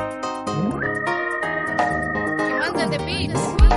Manda the beat.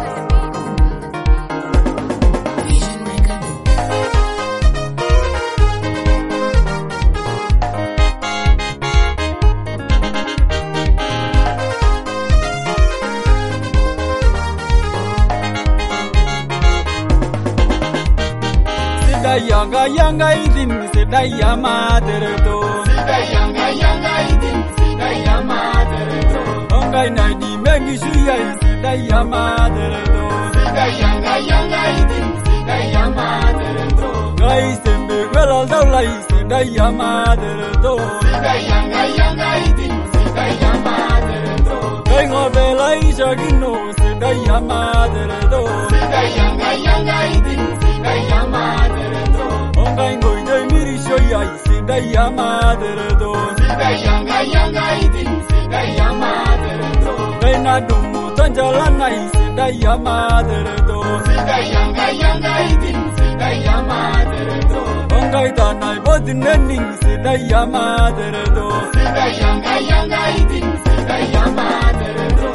Yanga idin sidaya maderedo Yanga idin sidaya maderedo Ongai na di mengi shuya sidaya maderedo Yanga idin sidaya maderedo Gai sembe gwala daulai sidaya maderedo Yanga idin sidaya maderedo Gai ngobela ishagino sidaya maderedo Yanga idin sidaya maderedo Ongai ngoi dai miri shoya sidaya maderedo Yanga idin sidaya maderedo Gai na dumu tanjalana sidaya maderedo Yanga idin sidaya maderedo Ongai danai bodineni sidaya maderedo Yanga idin sidaya maderedo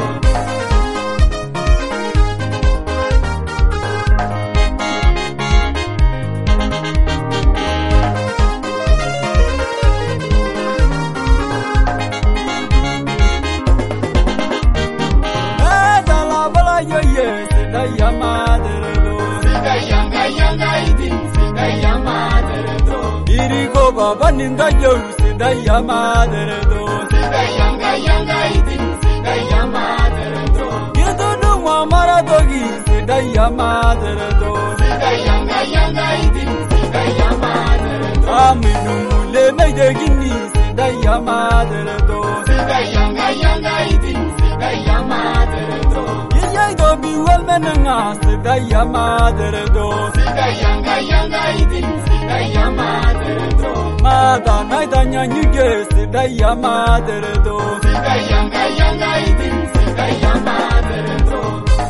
Sidaya maderedo Yanga idin sidaya maderedo Iriko baba ninda yo sidaya maderedo Yanga idin sidaya maderedo Yedo no maradogi sidaya maderedo Yanga idin sidaya maderedo Aminu mule meidegini sidaya maderedo Yanga idin sidaya maderedo Yiyai do biwal menanga sidaya maderedo Yanga idin sidaya maderedo Mada naida nyanyuge sidaya maderedo Yanga idin sidaya maderedo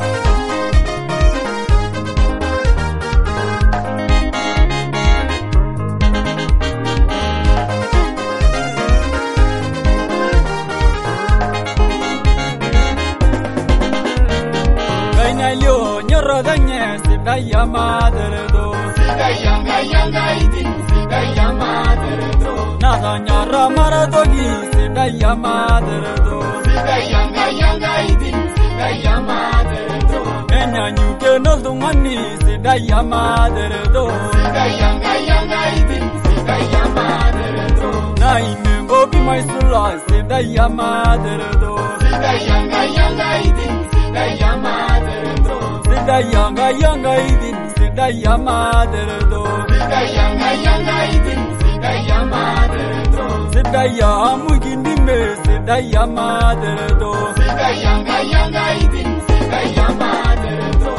Kainalio nyorodanye sidaya maderedo Yanga idin sidaya maderedo Nada nyara maradogi sidaya maderedo Yanga idin sidaya maderedo Enyanyuke noldungani sidaya maderedo Yanga idin sidaya maderedo Naimengo bimaisula sidaya maderedo Yanga idin sidaya maderedo Yanga idin sidaya maderedo Yanga idin sidaya maderedo Sidaya mugindime sidaya maderedo Yanga idin sidaya maderedo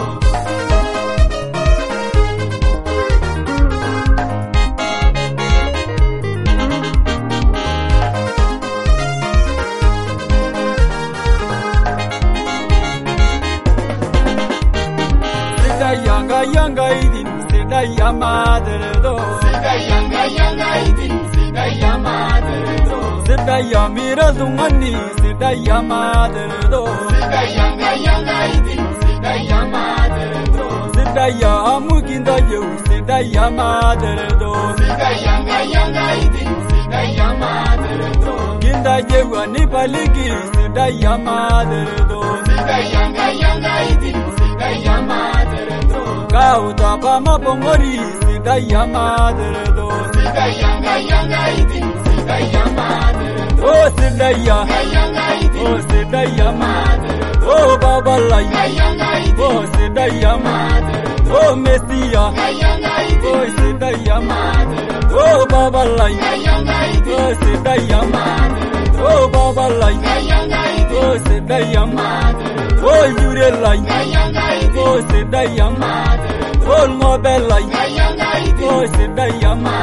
Yanga idin sidaya maderedo Yanga idin sidaya maderedo Sidaya miradungani sidaya maderedo Yanga idin sidaya maderedo Sidaya muginda yo sidaya maderedo Yanga idin sidaya maderedo Ginda yewa ni baligi sidaya maderedo Yanga idin sidaya maderedo Kauta pama pongori sidaya maderedo Yanga idin sidaya maderedo Oh sidaya Yanga idin Oh sidaya maderedo Oh babalai Yanga idin Oh sidaya maderedo Oh mesia Yanga idin Oh sidaya maderedo Oh babalai Yanga idin Oh sidaya maderedo Oh babalai Yanga idin Oh sidaya maderedo Oh yurelai Yanga idin Oh sidaya maderedo Oh ngobelai Yanga idin Oh sidaya